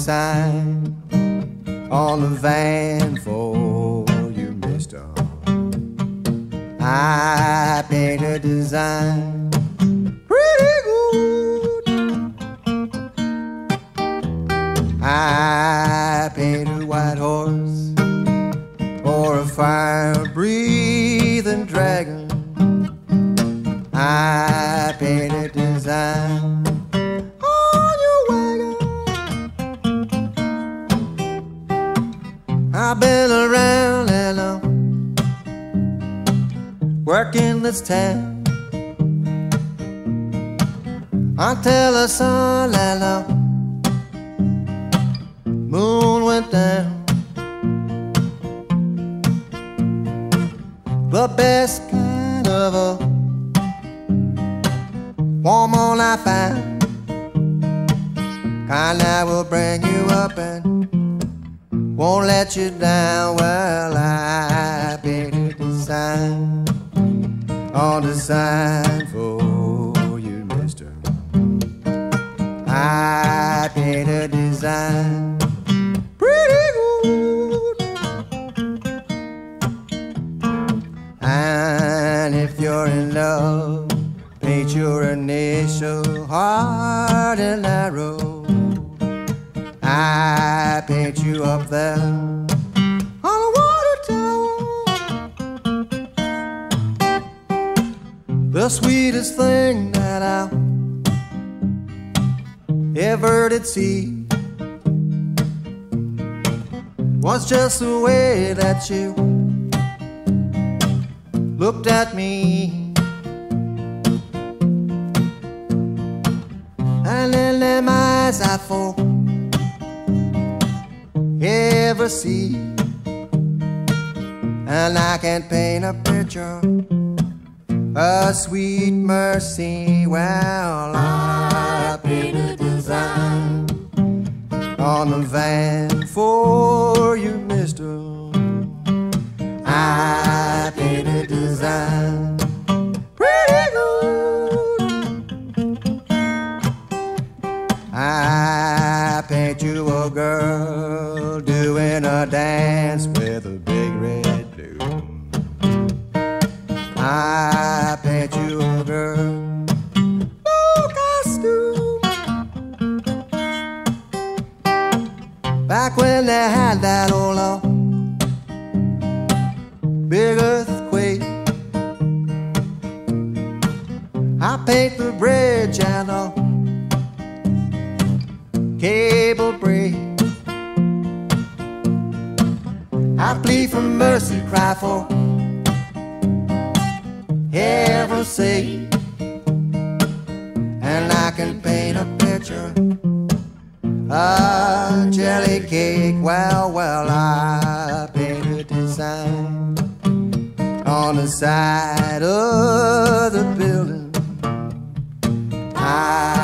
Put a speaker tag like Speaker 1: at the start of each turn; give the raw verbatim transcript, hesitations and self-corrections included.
Speaker 1: sign on the van for you, mister. I painted a design pretty good. I painted a white horse or a fire-breathing dragon. I painted a design on your wagon. I've been around and I'm working this town until the sun and the moon went down. The best kind of a woman I found, kind that will bring you up and won't let you down. Well, I painted a design on the sign for you, mister. I painted a design pretty good. And if you're in love, paint your initial hard and narrow. I paint you up there on a water tower. The sweetest thing that I ever did see was just the way that you looked at me. And in them eyes I for ever see, and I can paint a picture, a sweet mercy. Well, I paint a design on the van for you, mister. I paint a design pretty good. I paint you a girl doing a dance with a big red balloon. I paint you a girl, no costume. Back when they had that old uh, big earthquake, I paint the bridge and a cable break. I plead for mercy, cry for heaven's sake, and I can paint a picture, a jelly cake. Well, well, I paint a design on the side of the building. I